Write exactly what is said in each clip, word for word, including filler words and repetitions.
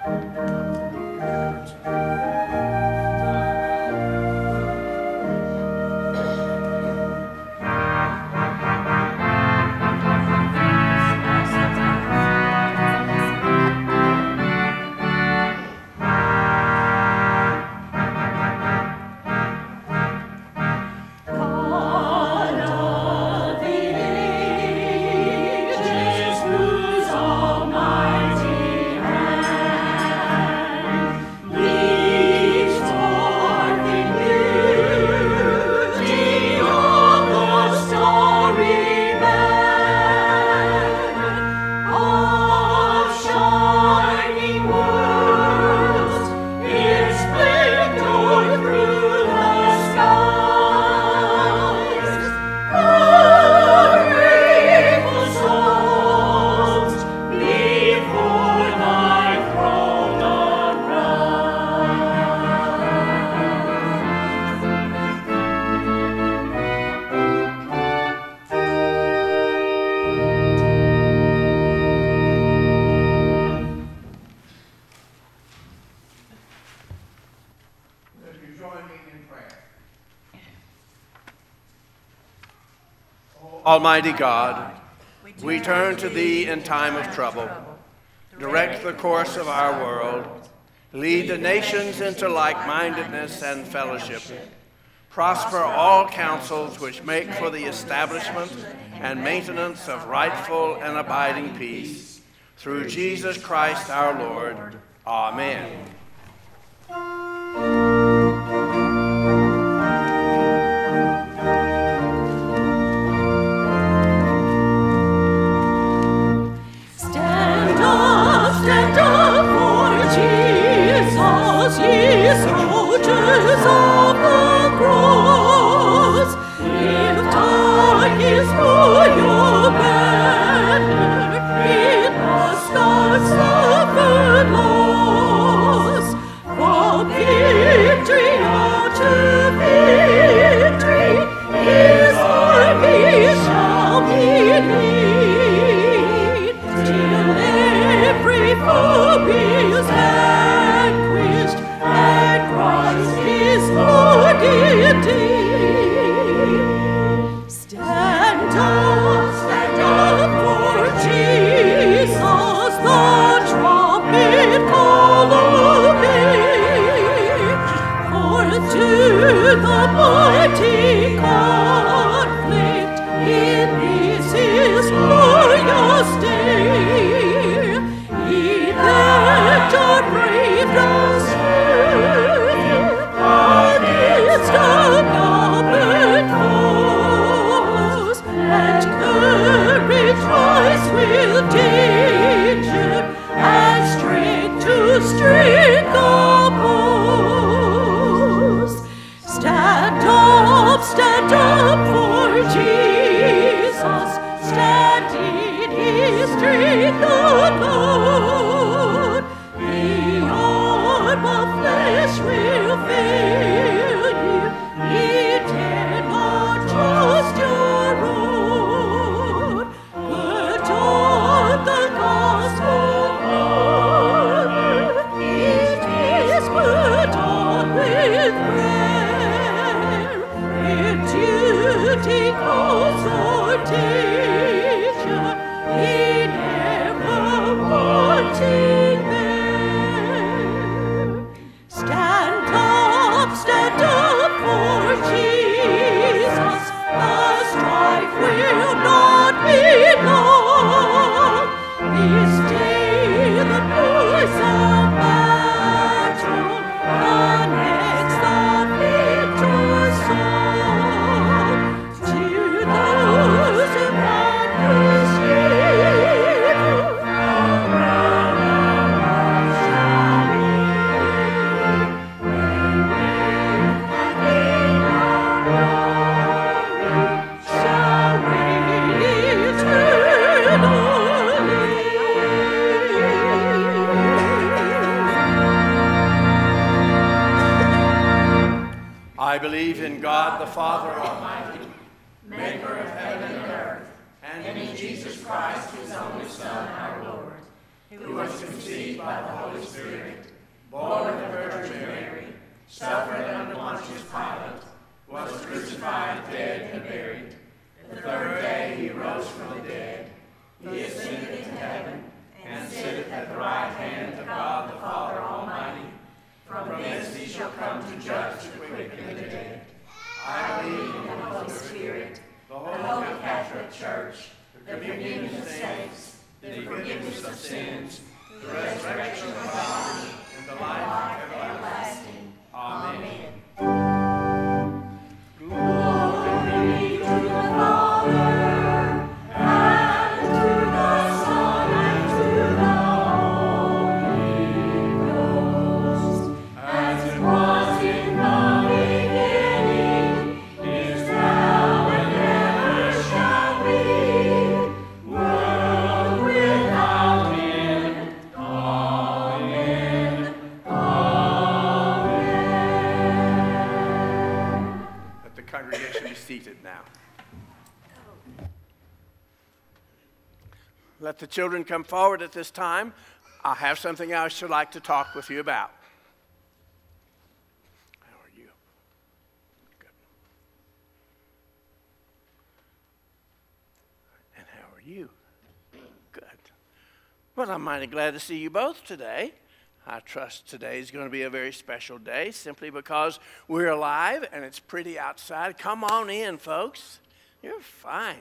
Almighty God, we turn to Thee in time of trouble. Direct the course of our world. Lead the nations into like-mindedness and fellowship. Prosper all counsels which make for the establishment and maintenance of rightful and abiding peace. Through Jesus Christ our Lord. Amen. I believe in God the Father Almighty, maker of heaven and earth, and in Jesus Christ, his only Son, our Lord, who was conceived by the Holy Spirit, born of the Virgin Mary, suffered under Pontius Pilate, was crucified, dead, and buried. The third day he rose from the dead. He ascended into heaven, and sitteth at the right hand of God the Father Almighty. From thence he shall come to judge the quick and the dead. I believe in the Holy Spirit, the Holy Catholic Church, the communion of saints, the forgiveness of sins, the resurrection of the body, and the life everlasting. Amen. Glory to the Father, and to the Son, and to the Holy Ghost, as it was in the beginning, is now, and ever shall be, world without end. Amen. Amen. Let the congregation be seated now. Let the children come forward at this time. I have something I should like to talk with you about. How are you? Good. And how are you? Good. Well, I'm mighty glad to see you both today. I trust today is going to be a very special day simply because we're alive and it's pretty outside. Come on in, folks. You're fine.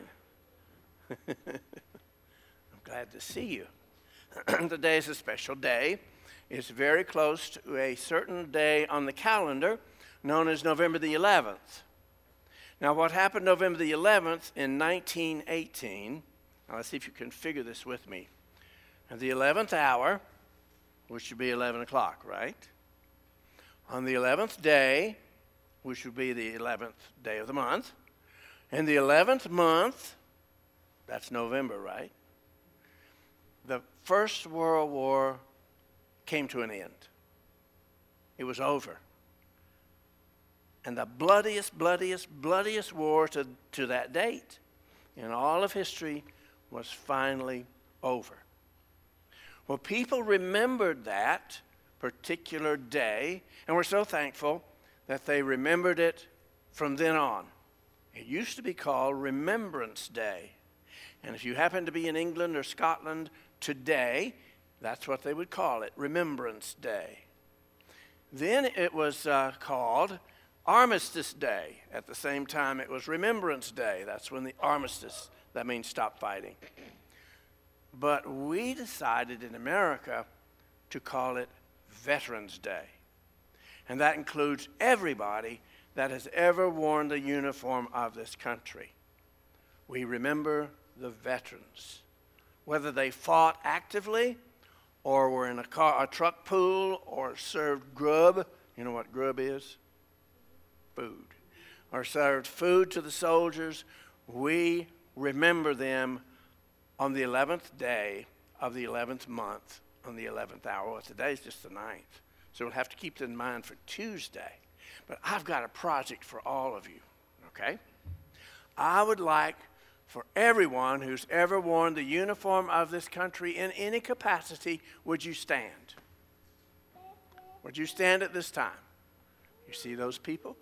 Glad to see you. Today is a special day. It's very close to a certain day on the calendar known as November the eleventh. Now, what happened November the eleventh in nineteen eighteen, now let's see if you can figure this with me. At the eleventh hour, which would be eleven o'clock, right? On the eleventh day, which would be the eleventh day of the month, in the eleventh month, that's November, right? The First World War came to an end. It was over. And the bloodiest, bloodiest, bloodiest war to, to that date in all of history was finally over. Well, people remembered that particular day, and we're so thankful that they remembered it from then on. It used to be called Remembrance Day. And if you happen to be in England or Scotland today, that's what they would call it, Remembrance Day. Then it was uh, called Armistice Day. At the same time, it was Remembrance Day. That's when the armistice, that means stop fighting. But we decided in America to call it Veterans Day. And that includes everybody that has ever worn the uniform of this country. We remember the veterans, whether they fought actively or were in a, car, a truck pool or served grub. You know what grub is? Food. Or served food to the soldiers. We remember them on the eleventh day of the eleventh month, on the eleventh hour. Well, today's just the ninth, so we'll have to keep that in mind for Tuesday. But I've got a project for all of you, okay? I would like for everyone who's ever worn the uniform of this country in any capacity, would you stand? Would you stand at this time? You see those people?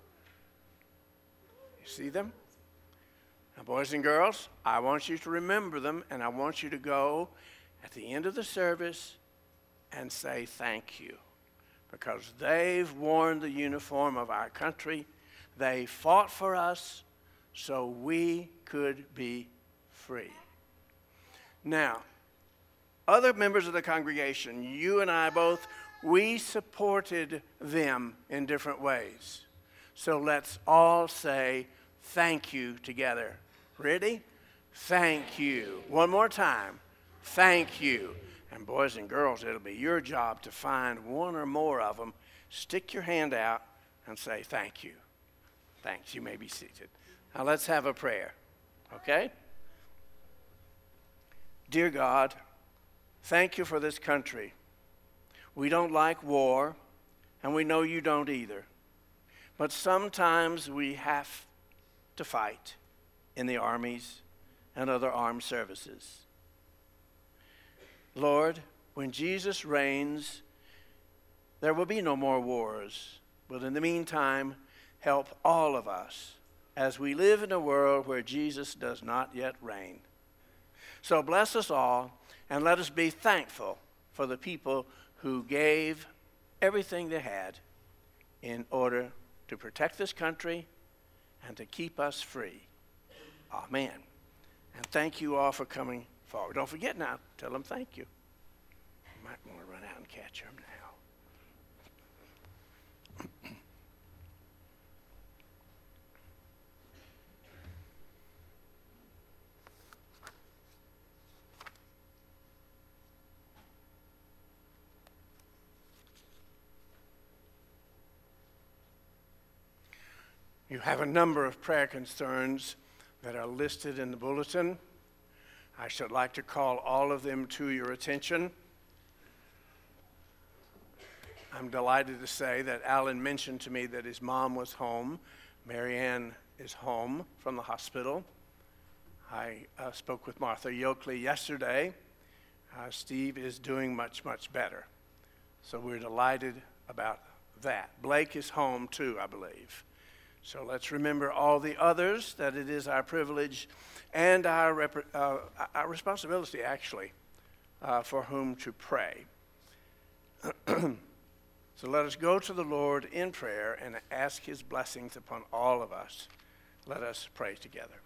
You see them? Now, boys and girls, I want you to remember them, and I want you to go at the end of the service and say thank you, because they've worn the uniform of our country. They fought for us so we could be free. Now, other members of the congregation, you and I both, we supported them in different ways. So let's all say thank you together. Ready? Thank you. One more time. Thank you. And boys and girls, it'll be your job to find one or more of them. Stick your hand out and say thank you. Thanks. You may be seated. Now let's have a prayer, okay? Dear God, thank you for this country. We don't like war, and we know you don't either. But sometimes we have to fight in the armies and other armed services. Lord, when Jesus reigns, there will be no more wars. But in the meantime, help all of us as we live in a world where Jesus does not yet reign. So bless us all, and let us be thankful for the people who gave everything they had in order to protect this country and to keep us free. Amen. And thank you all for coming forward. Don't forget now, tell them thank you. You might want to run out and catch them now. You have a number of prayer concerns that are listed in the bulletin. I should like to call all of them to your attention. I'm delighted to say that Alan mentioned to me that his mom was home. Marianne is home from the hospital. I uh, spoke with Martha Yoakley yesterday. Uh, Steve is doing much, much better. So we're delighted about that. Blake is home too, I believe. So let's remember all the others, that it is our privilege and our, rep- uh, our responsibility, actually, uh, for whom to pray. So let us go to the Lord in prayer and ask his blessings upon all of us. Let us pray together.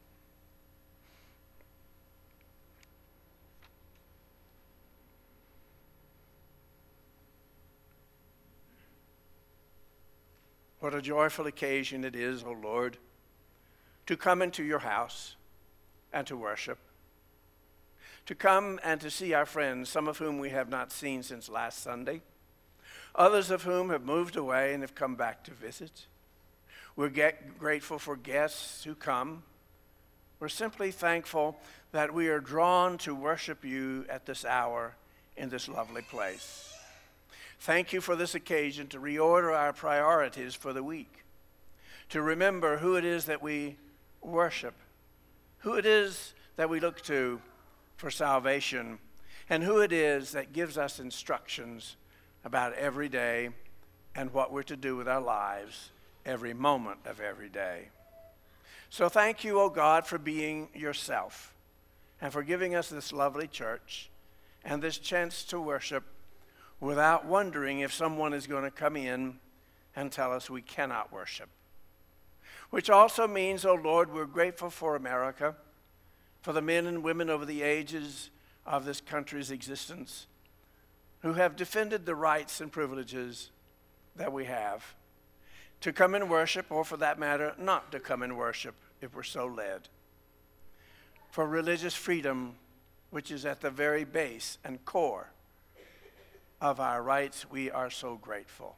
What a joyful occasion it is, O Lord, to come into your house and to worship, to come and to see our friends, some of whom we have not seen since last Sunday, others of whom have moved away and have come back to visit. We're get grateful for guests who come. We're simply thankful that we are drawn to worship you at this hour in this lovely place. Thank you for this occasion to reorder our priorities for the week, to remember who it is that we worship, who it is that we look to for salvation, and who it is that gives us instructions about every day and what we're to do with our lives every moment of every day. So thank you, O God, for being yourself and for giving us this lovely church and this chance to worship without wondering if someone is going to come in and tell us we cannot worship. Which also means, oh Lord, we're grateful for America, for the men and women over the ages of this country's existence who have defended the rights and privileges that we have to come and worship, or for that matter, not to come and worship if we're so led. For religious freedom, which is at the very base and core of our rights, we are so grateful.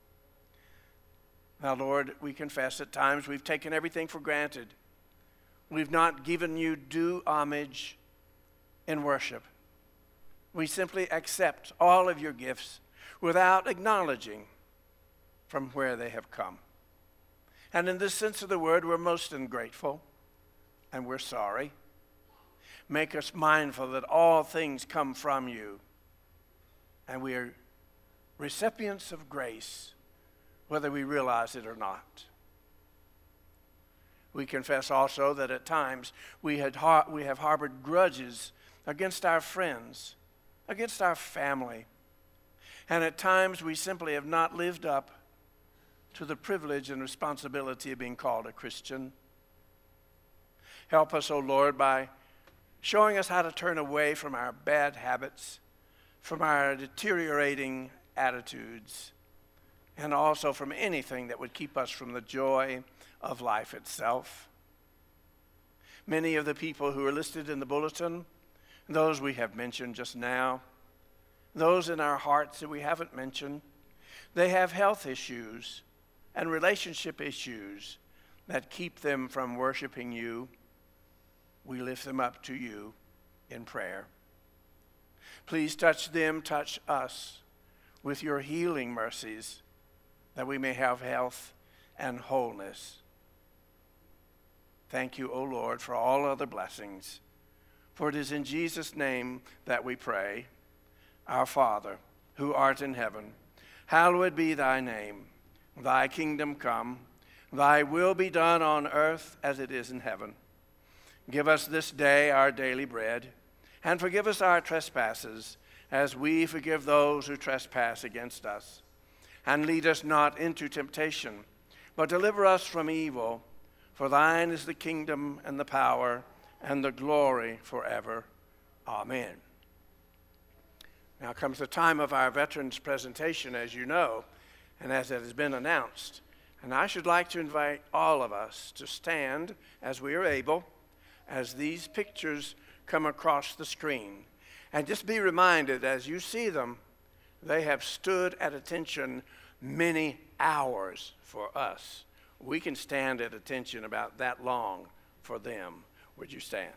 Now, Lord, we confess at times we've taken everything for granted. We've not given you due homage in worship. We simply accept all of your gifts without acknowledging from where they have come. And in this sense of the word, we're most ungrateful, and we're sorry. Make us mindful that all things come from you, and we are recipients of grace, whether we realize it or not. We confess also that at times we, had har- we have harbored grudges against our friends, against our family, and at times we simply have not lived up to the privilege and responsibility of being called a Christian. Help us, O Lord, by showing us how to turn away from our bad habits, from our deteriorating attitudes, and also from anything that would keep us from the joy of life itself. Many of the people who are listed in the bulletin, those we have mentioned just now, those in our hearts that we haven't mentioned, they have health issues and relationship issues that keep them from worshiping you. We lift them up to you in prayer. Please touch them, touch us with your healing mercies, that we may have health and wholeness. Thank you, O Lord, for all other blessings. For it is in Jesus' name that we pray. Our Father, who art in heaven, hallowed be thy name. Thy kingdom come, thy will be done on earth as it is in heaven. Give us this day our daily bread, and forgive us our trespasses, as we forgive those who trespass against us. And lead us not into temptation, but deliver us from evil. For thine is the kingdom and the power and the glory forever. Amen. Now comes the time of our veterans presentation, as you know, and as it has been announced. And I should like to invite all of us to stand as we are able, as these pictures come across the screen. And just be reminded, as you see them, they have stood at attention many hours for us. We can stand at attention about that long for them. Would you stand?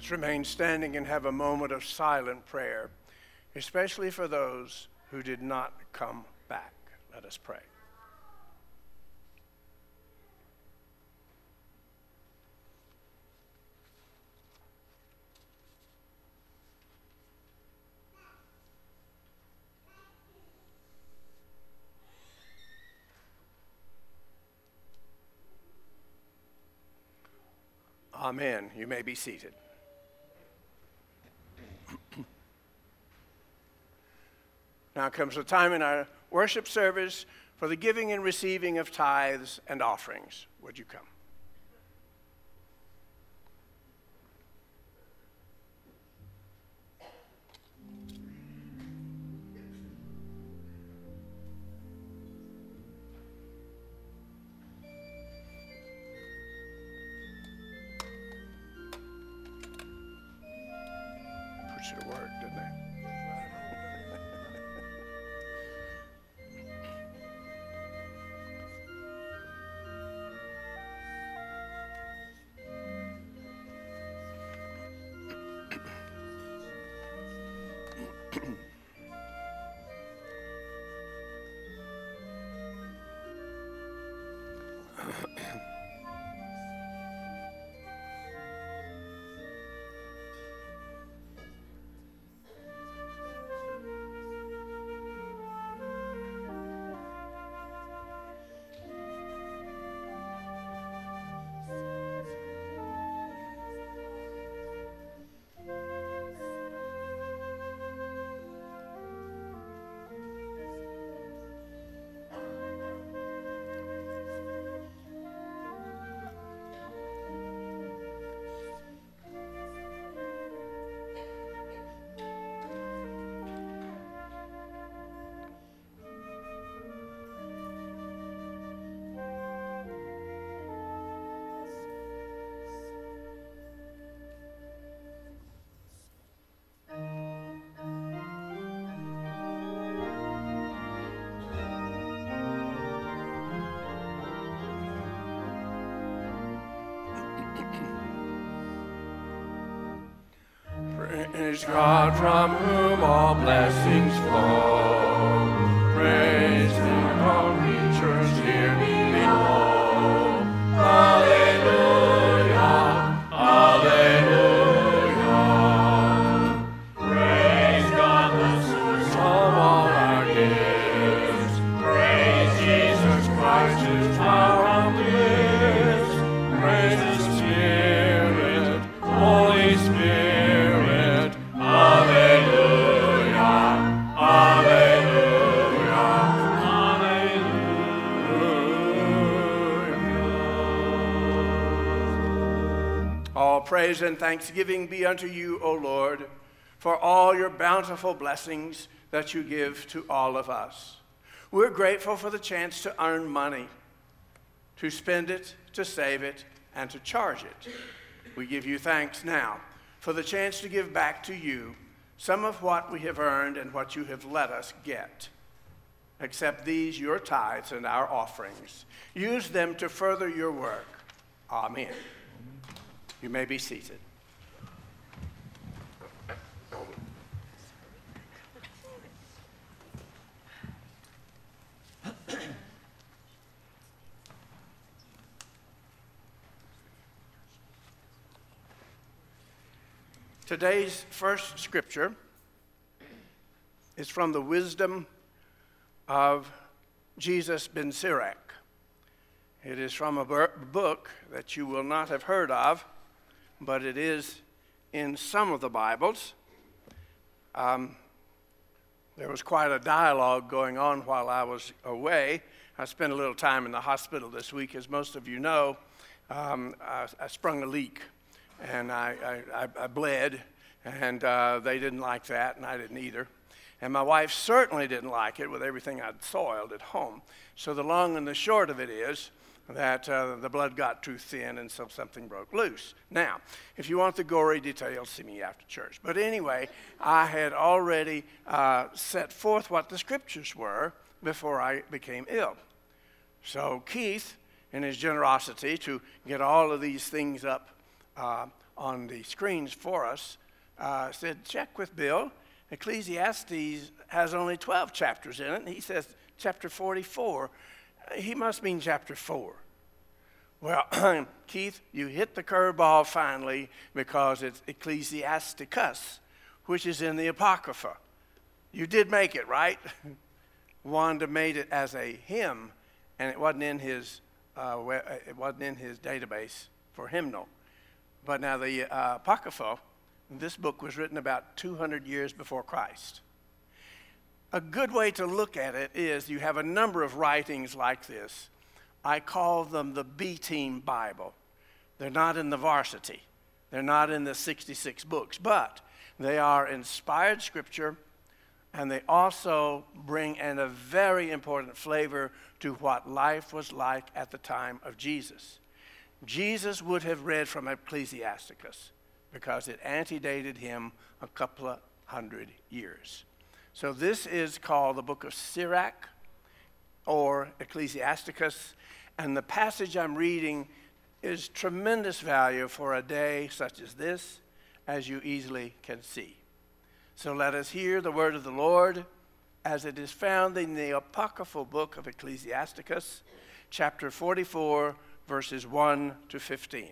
Let's remain standing and have a moment of silent prayer, especially for those who did not come back. Let us pray. Amen. You may be seated. Now comes the time in our worship service for the giving and receiving of tithes and offerings. Would you come? Should have worked, didn't it? Praise God, from whom all blessings flow. Praise Him, all creatures here below. Hallelujah, hallelujah. Praise God, the source of all our gifts. Praise Jesus Christ, whose power uplifts. Praise the Spirit, Holy Spirit. Praise and thanksgiving be unto you, O Lord, for all your bountiful blessings that you give to all of us. We're grateful for the chance to earn money, to spend it, to save it, and to charge it. We give you thanks now for the chance to give back to you some of what we have earned and what you have let us get. Accept these, your tithes and our offerings. Use them to further your work. Amen. You may be seated. Today's first scripture is from the wisdom of Jesus ben Sirach. It is from a book that you will not have heard of, but it is in some of the Bibles. Um, there was quite a dialogue going on while I was away. I spent a little time in the hospital this week. As most of you know, um, I, I sprung a leak, and I, I, I bled, and uh, they didn't like that, and I didn't either. And my wife certainly didn't like it with everything I'd soiled at home. So the long and the short of it is that uh, the blood got too thin, and so something broke loose. Now, if you want the gory details, see me after church. But anyway, I had already uh, set forth what the scriptures were before I became ill. So Keith, in his generosity to get all of these things up uh, on the screens for us, uh, said, check with Bill. Ecclesiastes has only twelve chapters in it, and he says chapter forty-four. He must mean chapter four. Well, Keith, you hit the curveball finally, because it's Ecclesiasticus, which is in the Apocrypha. You did make it, right? Wanda made it as a hymn, and it wasn't in his uh, it wasn't in his database for hymnal. But now the uh, Apocrypha, this book was written about two hundred years before Christ. A good way to look at it is you have a number of writings like this. I call them the B-Team Bible. They're not in the varsity. They're not in the sixty-six books, but they are inspired scripture, and they also bring in a very important flavor to what life was like at the time of Jesus. Jesus would have read from Ecclesiasticus because it antedated him a couple of hundred years. So this is called the book of Sirach, or Ecclesiasticus, and the passage I'm reading is tremendous value for a day such as this, as you easily can see. So let us hear the word of the Lord as it is found in the apocryphal book of Ecclesiasticus, chapter forty-four, verses one to fifteen.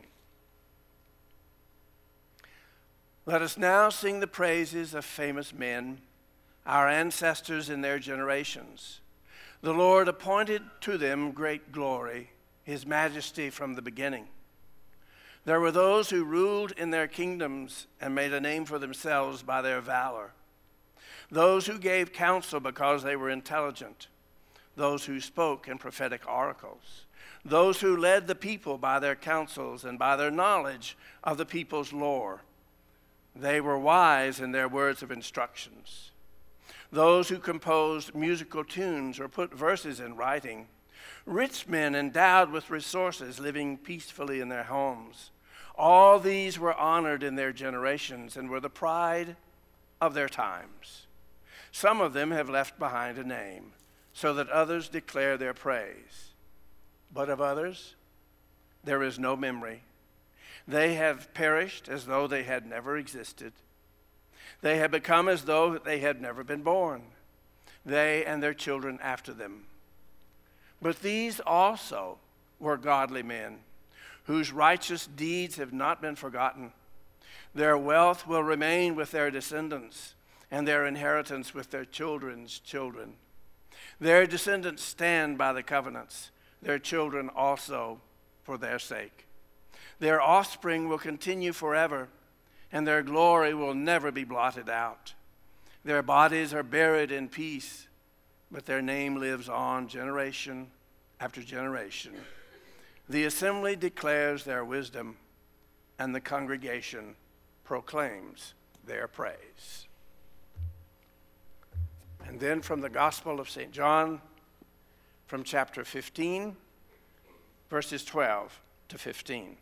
Let us now sing the praises of famous men, our ancestors in their generations. The Lord appointed to them great glory, his majesty from the beginning. There were those who ruled in their kingdoms and made a name for themselves by their valor. Those who gave counsel because they were intelligent. Those who spoke in prophetic oracles. Those who led the people by their counsels and by their knowledge of the people's lore. They were wise in their words of instructions. Those who composed musical tunes or put verses in writing. Rich men endowed with resources, living peacefully in their homes. All these were honored in their generations and were the pride of their times. Some of them have left behind a name, so that others declare their praise. But of others, there is no memory. They have perished as though they had never existed. They have become as though they had never been born, they and their children after them. But these also were godly men, whose righteous deeds have not been forgotten. Their wealth will remain with their descendants, and their inheritance with their children's children. Their descendants stand by the covenants, their children also for their sake. Their offspring will continue forever, and their glory will never be blotted out. Their bodies are buried in peace, but their name lives on generation after generation. The assembly declares their wisdom, and the congregation proclaims their praise. And then from the Gospel of Saint John, from chapter fifteen, verses twelve to fifteen.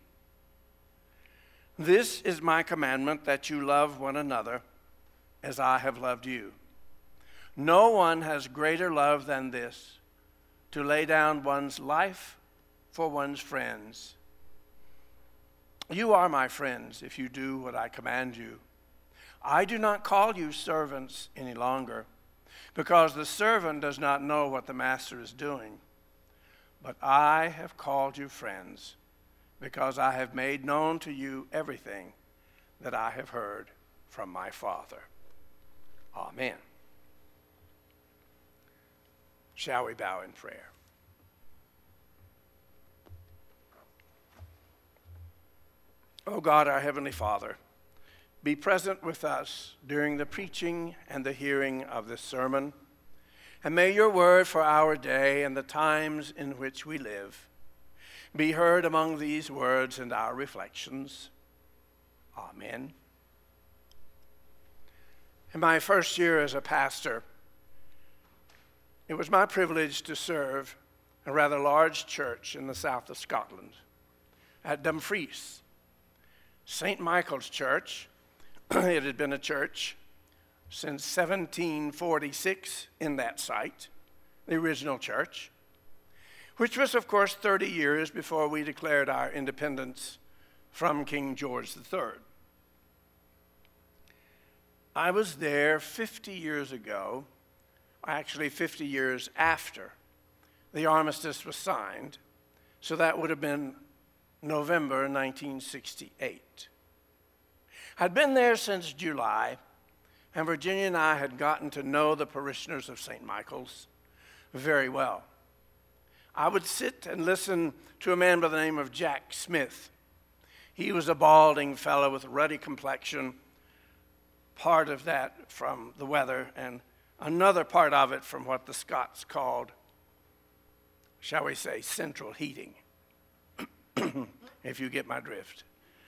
This is my commandment, that you love one another as I have loved you. No one has greater love than this, to lay down one's life for one's friends. You are my friends if you do what I command you. I do not call you servants any longer, because the servant does not know what the master is doing. But I have called you friends, because I have made known to you everything that I have heard from my Father. Amen. Shall we bow in prayer? O God, our Heavenly Father, be present with us during the preaching and the hearing of this sermon, and may your word for our day and the times in which we live be heard among these words and our reflections. Amen. In my first year as a pastor, it was my privilege to serve a rather large church in the south of Scotland, at Dumfries, Saint Michael's Church. It had been a church since seventeen forty-six in that site, the original church, which was, of course, thirty years before we declared our independence from King George the Third. I was there fifty years ago, actually fifty years after the armistice was signed, so that would have been November nineteen sixty-eight. I'd been there since July, and Virginia and I had gotten to know the parishioners of Saint Michael's very well. I would sit and listen to a man by the name of Jack Smith. He was a balding fellow with a ruddy complexion, part of that from the weather, and another part of it from what the Scots called, shall we say, central heating, if you get my drift.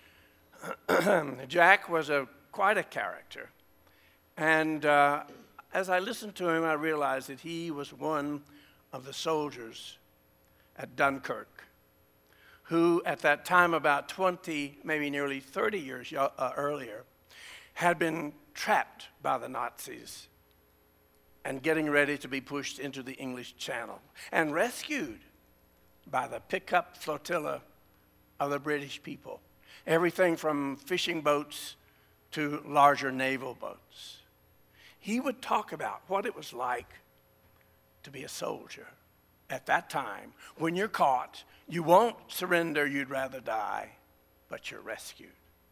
Jack was a, quite a character, and uh, as I listened to him, I realized that he was one of the soldiers at Dunkirk, who at that time, about twenty, maybe nearly thirty years uh, earlier, had been trapped by the Nazis and getting ready to be pushed into the English Channel and rescued by the pickup flotilla of the British people. Everything from fishing boats to larger naval boats. He would talk about what it was like to be a soldier at that time. When you're caught, you won't surrender, you'd rather die, but you're rescued.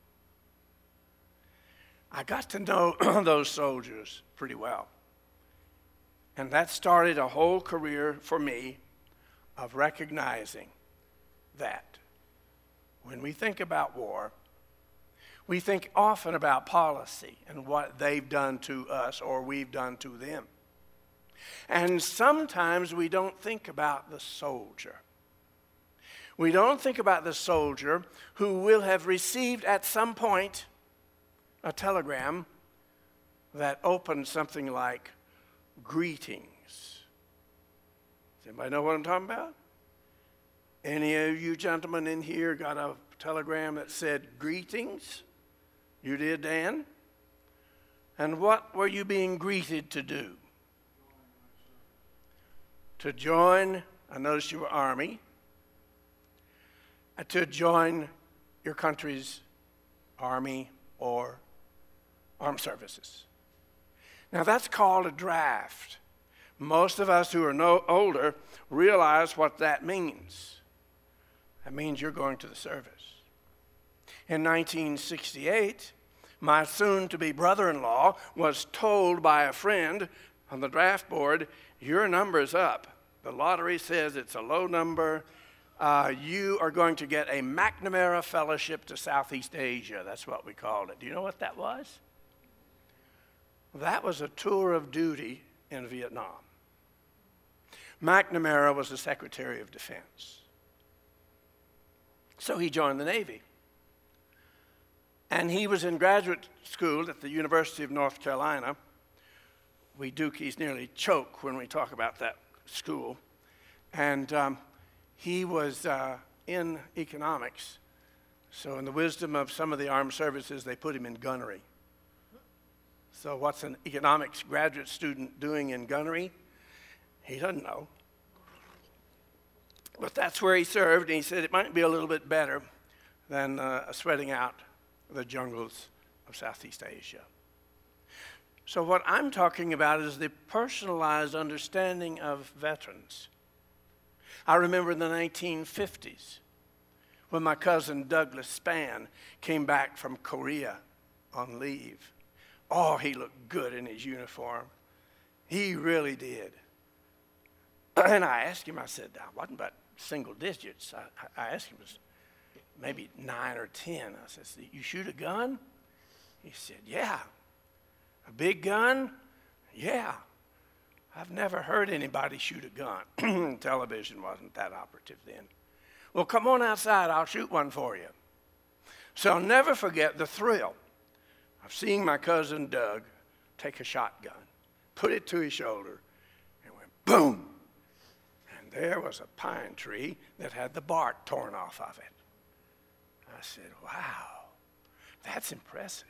I got to know those soldiers pretty well. And that started a whole career for me of recognizing that when we think about war, we think often about policy and what they've done to us or we've done to them. And sometimes we don't think about the soldier. We don't think about the soldier who will have received at some point a telegram that opened something like, "Greetings." Does anybody know what I'm talking about? Any of you gentlemen in here got a telegram that said, "Greetings"? You did, Dan? And what were you being greeted to do? To join, I noticed you were Army, uh, to join your country's Army or Armed Services. Now that's called a draft. Most of us who are no older realize what that means. That means you're going to the service. In nineteen sixty-eight, my soon-to-be brother-in-law was told by a friend on the draft board, "Your number's up. The lottery says it's a low number. Uh, you are going to get a McNamara Fellowship to Southeast Asia." That's what we called it. Do you know what that was? That was a tour of duty in Vietnam. McNamara was the Secretary of Defense. So he joined the Navy. And he was in graduate school at the University of North Carolina. We Dukies nearly choke when we talk about that school. And um, he was uh, in economics. So in the wisdom of some of the armed services, they put him in gunnery. So what's an economics graduate student doing in gunnery? He doesn't know. But that's where he served, and he said it might be a little bit better than uh, sweating out the jungles of Southeast Asia. So what I'm talking about is the personalized understanding of veterans. I remember in the nineteen fifties when my cousin Douglas Spann came back from Korea on leave. Oh, he looked good in his uniform. He really did. And I asked him, I said, I wasn't but single digits. I, I asked him, it was maybe nine or ten. I said, "You shoot a gun?" He said, "Yeah." "A big gun?" "Yeah." I've never heard anybody shoot a gun. Television wasn't that operative then. "Well, come on outside. I'll shoot one for you." So I'll never forget the thrill of seeing my cousin Doug take a shotgun, put it to his shoulder, and went boom. And there was a pine tree that had the bark torn off of it. I said, "Wow, that's impressive."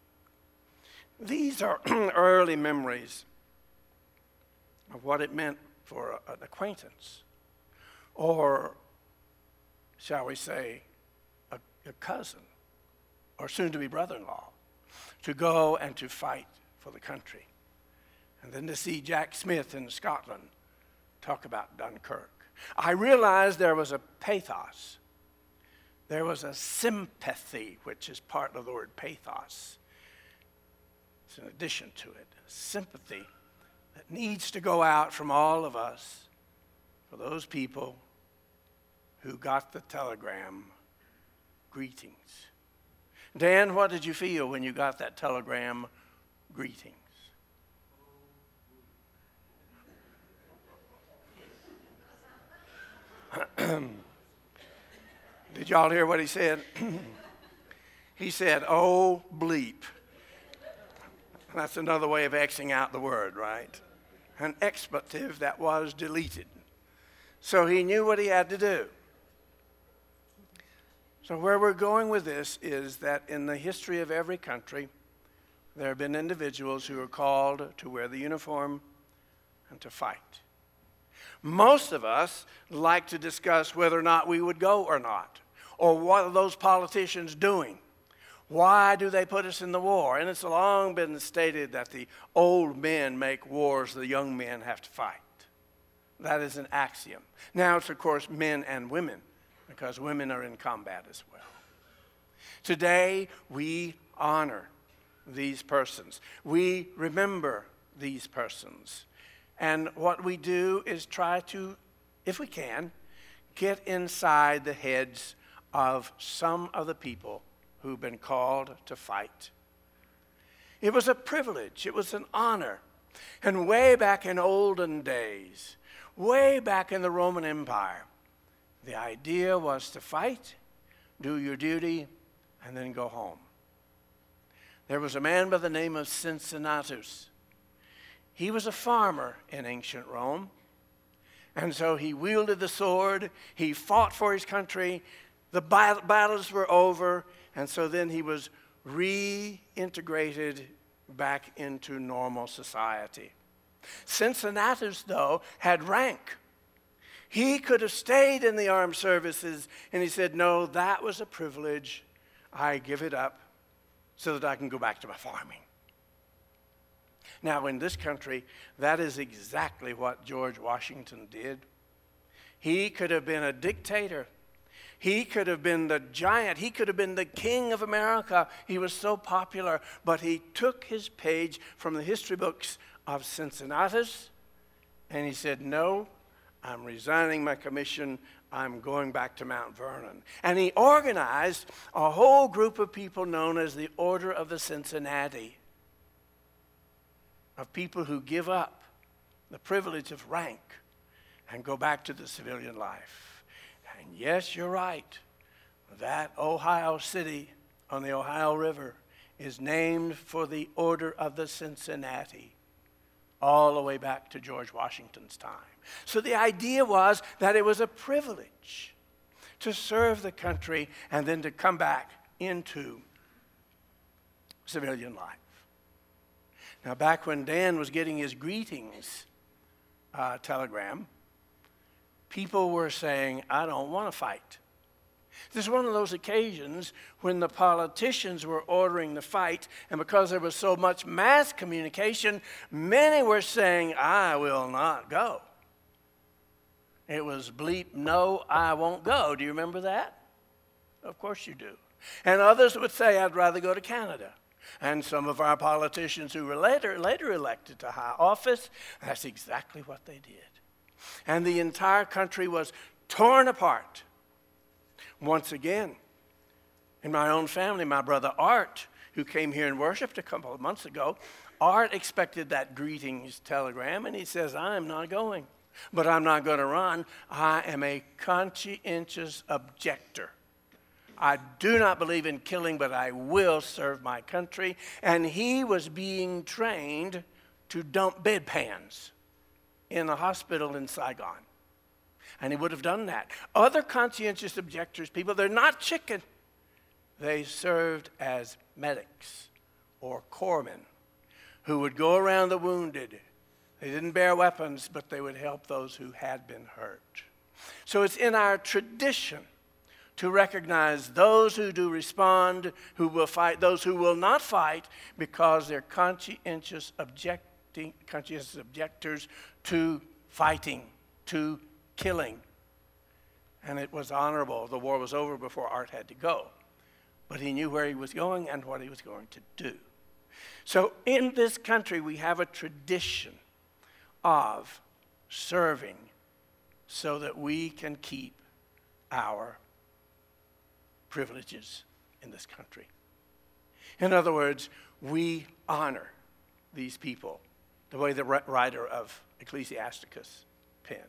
These are early memories of what it meant for an acquaintance, or shall we say, a, your cousin, or soon-to-be brother-in-law, to go and to fight for the country. And then to see Jack Smith in Scotland talk about Dunkirk. I realized there was a pathos. There was a sympathy, which is part of the word pathos. It's an addition to it, a sympathy that needs to go out from all of us for those people who got the telegram, greetings. Dan, what did you feel when you got that telegram, greetings? Did y'all hear what he said? He said, oh, bleep. That's another way of Xing out the word, right? An expletive that was deleted. So he knew what he had to do. So where we're going with this is that in the history of every country, there have been individuals who are called to wear the uniform and to fight. Most of us like to discuss whether or not we would go or not, or what are those politicians doing? Why do they put us in the war? And it's long been stated that the old men make wars the young men have to fight. That is an axiom. Now it's, of course, men and women, because women are in combat as well. Today, we honor these persons. We remember these persons. And what we do is try to, if we can, get inside the heads of some of the people who've been called to fight. It was a privilege. It was an honor. And way back in olden days, way back in the Roman Empire, the idea was to fight, do your duty, and then go home. There was a man by the name of Cincinnatus. He was a farmer in ancient Rome, and so he wielded the sword, he fought for his country, the battles were over, and so then he was reintegrated back into normal society. Cincinnatus, though, had rank. He could have stayed in the armed services, and he said, no, that was a privilege. I give it up so that I can go back to my farming. Now, in this country, that is exactly what George Washington did. He could have been a dictator. He could have been the giant. He could have been the king of America. He was so popular. But he took his page from the history books of Cincinnatus, and he said, no, I'm resigning my commission. I'm going back to Mount Vernon. And he organized a whole group of people known as the Order of the Cincinnati, of people who give up the privilege of rank and go back to the civilian life. And yes, you're right. That Ohio City on the Ohio River is named for the Order of the Cincinnati, all the way back to George Washington's time. So the idea was that it was a privilege to serve the country and then to come back into civilian life. Now, back when Dan was getting his greetings uh, telegram, people were saying, I don't want to fight. This is one of those occasions when the politicians were ordering the fight, and because there was so much mass communication, many were saying, I will not go. It was bleep, no, I won't go. Do you remember that? Of course you do. And others would say, I'd rather go to Canada. And some of our politicians who were later, later elected to high office, that's exactly what they did. And the entire country was torn apart. Once again, in my own family, my brother Art, who came here and worshiped a couple of months ago, Art expected that greetings telegram, and he says, I'm not going. But I'm not going to run. I am a conscientious objector. I do not believe in killing, but I will serve my country. And he was being trained to dump bedpans in a hospital in Saigon. And he would have done that. Other conscientious objectors, people, they're not chicken. They served as medics or corpsmen who would go around the wounded. They didn't bear weapons, but they would help those who had been hurt. So it's in our tradition to recognize those who do respond, who will fight, those who will not fight because they're conscientious objecting, conscientious objectors to fighting, to killing. And it was honorable. The war was over before Art had to go. But he knew where he was going and what he was going to do. So in this country, we have a tradition of serving so that we can keep our privileges in this country. In other words, we honor these people the way the writer of Ecclesiasticus penned.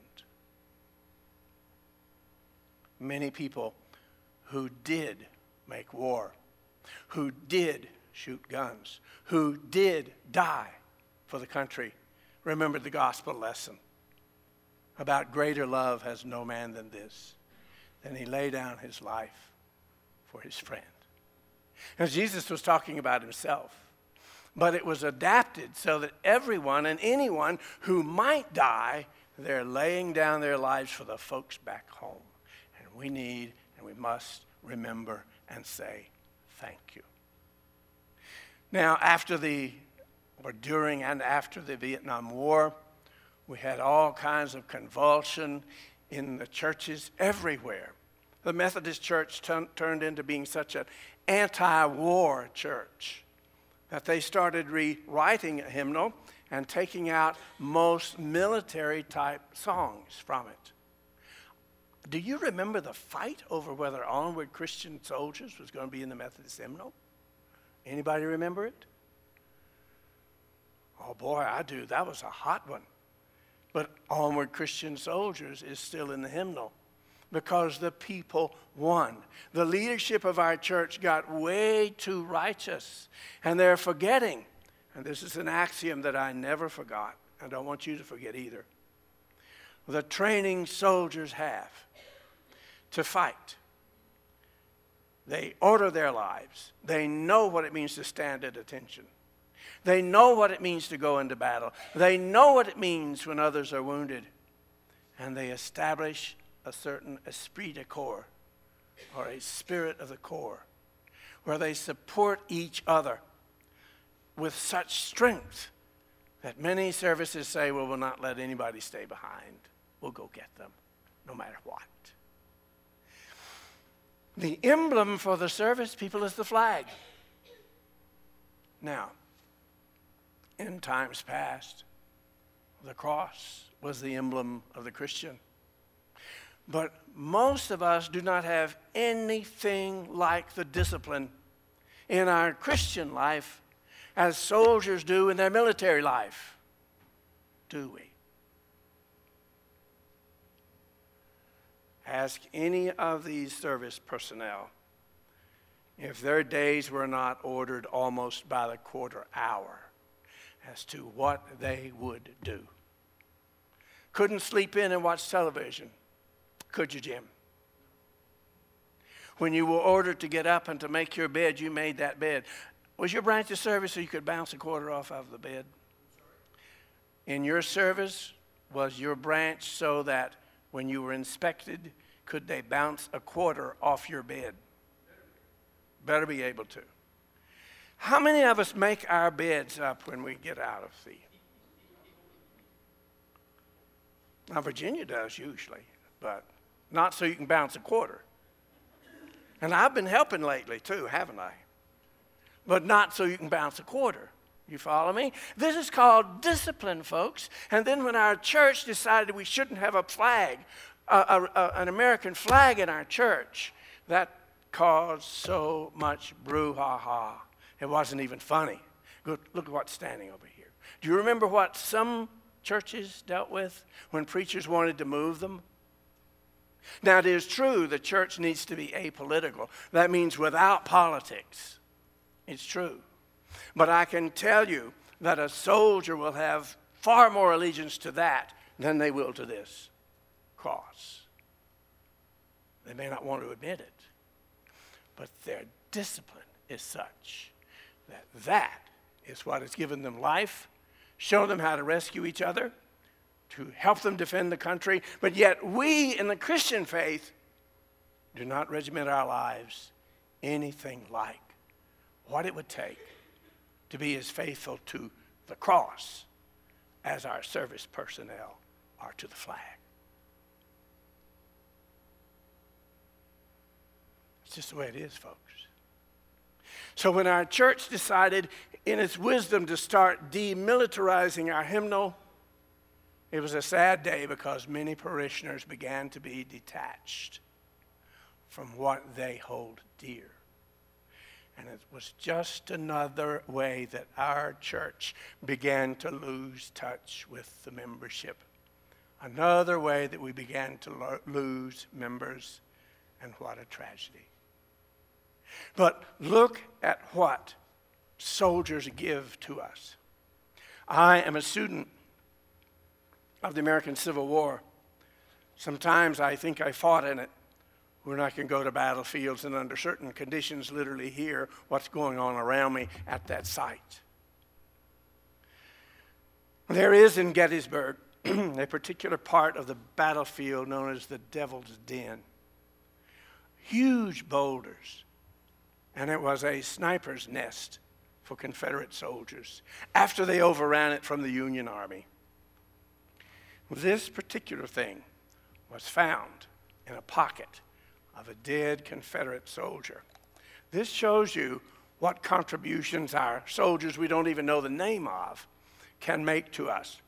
Many people who did make war, who did shoot guns, who did die for the country, remembered the gospel lesson about greater love has no man than this, than he lay down his life for his friend. Now, Jesus was talking about himself, but it was adapted so that everyone and anyone who might die, they're laying down their lives for the folks back home. And we need and we must remember and say thank you. Now, after the, or during and after the Vietnam War, we had all kinds of convulsion in the churches everywhere. The Methodist Church t- turned into being such an anti-war church that they started rewriting a hymnal and taking out most military-type songs from it. Do you remember the fight over whether Onward Christian Soldiers was going to be in the Methodist hymnal? Anybody remember it? Oh boy, I do. That was a hot one. But Onward Christian Soldiers is still in the hymnal because the people won. The leadership of our church got way too righteous, and they're forgetting, and this is an axiom that I never forgot. I don't want you to forget either. The training soldiers have to fight. They order their lives. They know what it means to stand at attention. They know what it means to go into battle. They know what it means when others are wounded. And they establish a certain esprit de corps, or a spirit of the corps, where they support each other with such strength that many services say, well, we'll not let anybody stay behind. We'll go get them, no matter what. The emblem for the service people is the flag. Now, in times past, the cross was the emblem of the Christian. But most of us do not have anything like the discipline in our Christian life as soldiers do in their military life, do we? Ask any of these service personnel if their days were not ordered almost by the quarter hour as to what they would do. Couldn't sleep in and watch television, could you, Jim? When you were ordered to get up and to make your bed, you made that bed. Was your branch of service so you could bounce a quarter off of the bed? In your service, was your branch so that when you were inspected, could they bounce a quarter off your bed? Better be able to. How many of us make our beds up when we get out of the... Now, Virginia does usually, but not so you can bounce a quarter. And I've been helping lately too, haven't I? But not so you can bounce a quarter. You follow me? This is called discipline, folks. And then when our church decided we shouldn't have a flag, a, a, a, an American flag in our church, that caused so much brouhaha. It wasn't even funny. Look, look at what's standing over here. Do you remember what some churches dealt with when preachers wanted to move them? Now, it is true the church needs to be apolitical. That means without politics. It's true. But I can tell you that a soldier will have far more allegiance to that than they will to this cross. They may not want to admit it, but their discipline is such that that is what has given them life, show them how to rescue each other, to help them defend the country. But yet we in the Christian faith do not regiment our lives anything like what it would take to be as faithful to the cross as our service personnel are to the flag. It's just the way it is, folks. So when our church decided in its wisdom to start demilitarizing our hymnal, it was a sad day because many parishioners began to be detached from what they hold dear. And it was just another way that our church began to lose touch with the membership. Another way that we began to lo- lose members, and what a tragedy. But look at what soldiers give to us. I am a student of the American Civil War. Sometimes I think I fought in it, when I can go to battlefields and under certain conditions literally hear what's going on around me at that site. There is in Gettysburg a particular part of the battlefield known as the Devil's Den. Huge boulders. And it was a sniper's nest for Confederate soldiers after they overran it from the Union Army. This particular thing was found in a pocket of a dead Confederate soldier. This shows you what contributions our soldiers we don't even know the name of can make to us.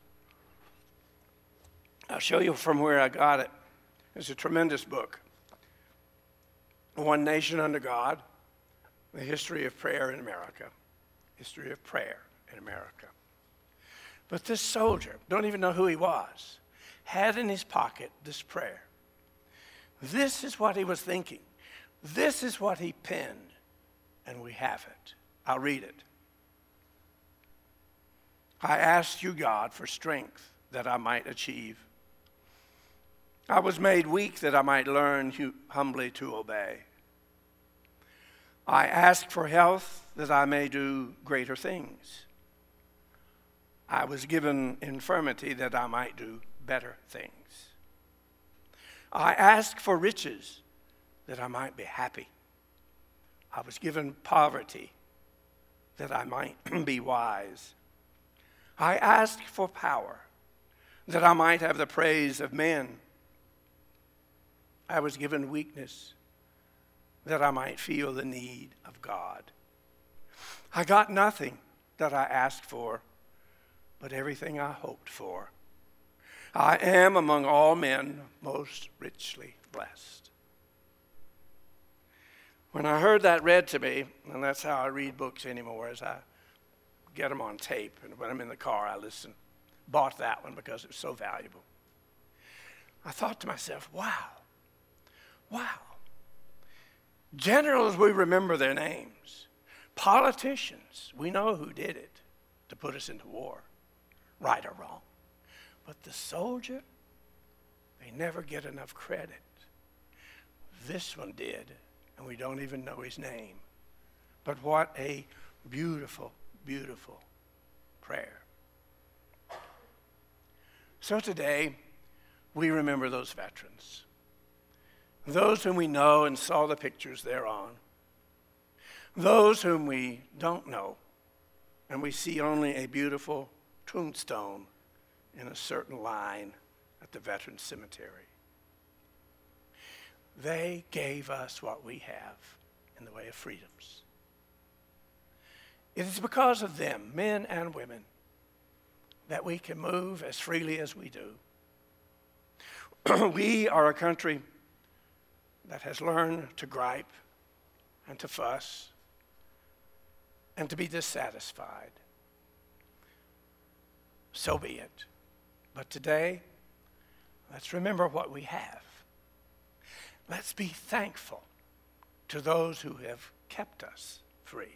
I'll show you from where I got it. It's a tremendous book. One Nation Under God, The History of Prayer in America. History of Prayer in America. But this soldier, don't even know who he was, had in his pocket this prayer. This is what he was thinking. This is what he penned, and we have it. I'll read it. I asked you, God, for strength that I might achieve. I was made weak that I might learn hu- humbly to obey. I ask for health that I may do greater things. I was given infirmity that I might do better things. I ask for riches that I might be happy. I was given poverty that I might be wise. I ask for power that I might have the praise of men. I was given weakness that I might feel the need of God. I got nothing that I asked for, but everything I hoped for. I am among all men most richly blessed. When I heard that read to me, and that's how I read books anymore, as I get them on tape, and when I'm in the car I listen. Bought that one because it was so valuable. I thought to myself, wow, wow. Generals, we remember their names. Politicians, we know who did it to put us into war, right or wrong. But the soldier, they never get enough credit. This one did, and we don't even know his name. But what a beautiful, beautiful prayer. So today, we remember those veterans, those whom we know and saw the pictures thereon, those whom we don't know, and we see only a beautiful tombstone in a certain line at the Veterans Cemetery. They gave us what we have in the way of freedoms. It is because of them, men and women, that we can move as freely as we do. We are a country that has learned to gripe and to fuss and to be dissatisfied. So be it. But today, let's remember what we have. Let's be thankful to those who have kept us free.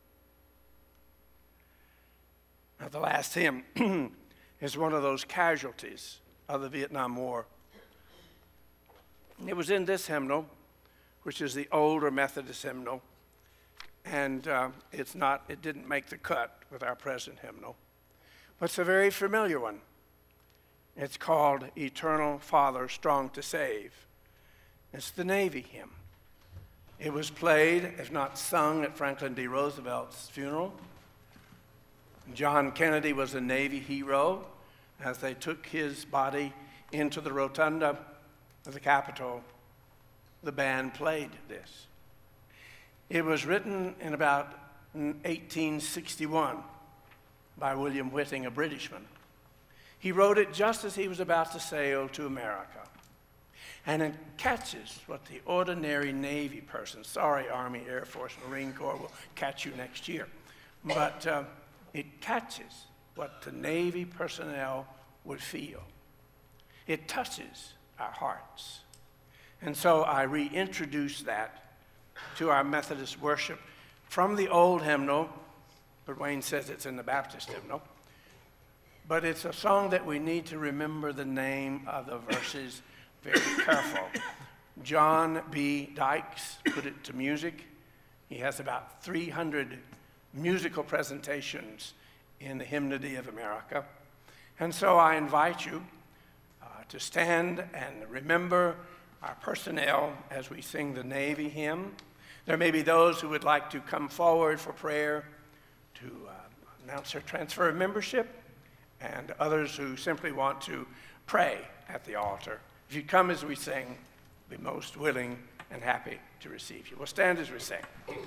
Now, the last hymn is one of those casualties of the Vietnam War. It was in this hymnal, which is the older Methodist hymnal, and uh, it's not, it didn't make the cut with our present hymnal, but it's a very familiar one. It's called Eternal Father, Strong to Save. It's the Navy hymn. It was played, if not sung, at Franklin D. Roosevelt's funeral. John Kennedy was a Navy hero. As they took his body into the rotunda of the Capitol, the band played this. It was written in about eighteen sixty-one by William Whiting, a Britishman. He wrote it just as he was about to sail to America. And it catches what the ordinary Navy person, sorry, Army, Air Force, Marine Corps, will catch you next year. But uh, it catches what the Navy personnel would feel. It touches our hearts. And so I reintroduce that to our Methodist worship from the old hymnal, but Wayne says it's in the Baptist hymnal. But it's a song that we need to remember the name of the verses very careful. John B. Dykes put it to music. He has about three hundred musical presentations in the Hymnody of America. And so I invite you uh, to stand and remember our personnel as we sing the Navy hymn. There may be those who would like to come forward for prayer to uh, announce their transfer of membership, and others who simply want to pray at the altar. If you come as we sing, we'll be most willing and happy to receive you. We'll stand as we sing.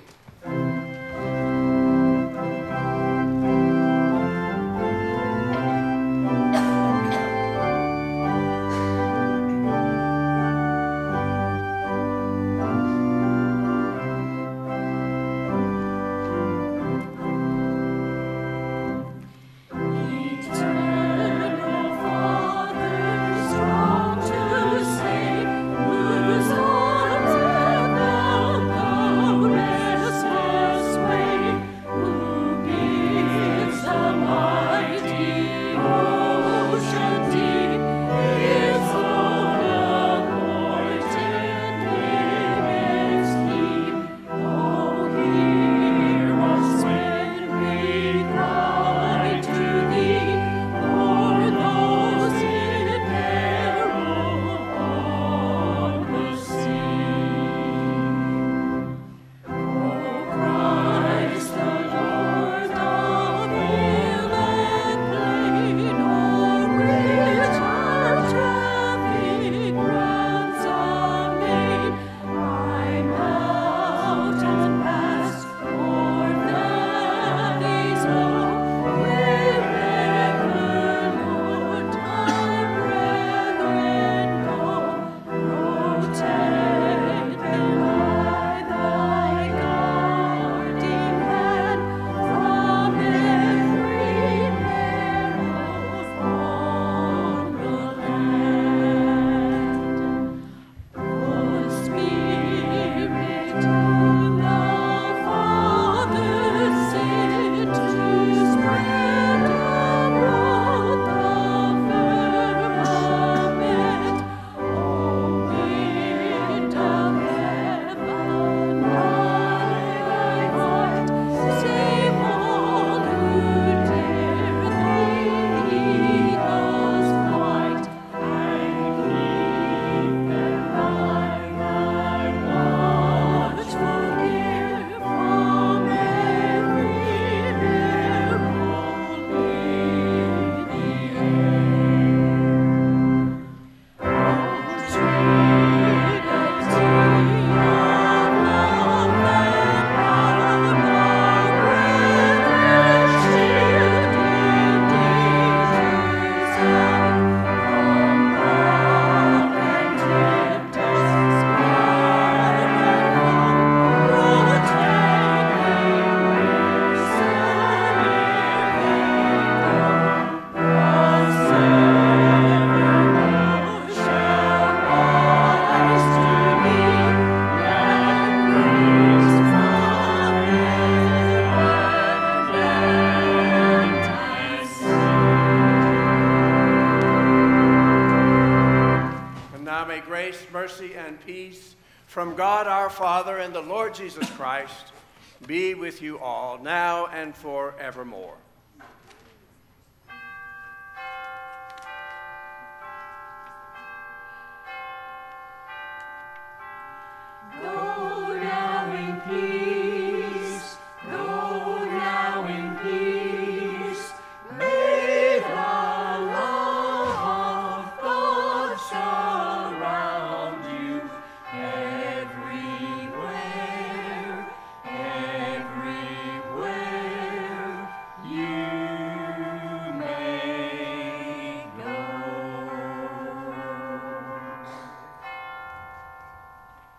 Mercy and peace from God our Father and the Lord Jesus Christ be with you all, now and forevermore.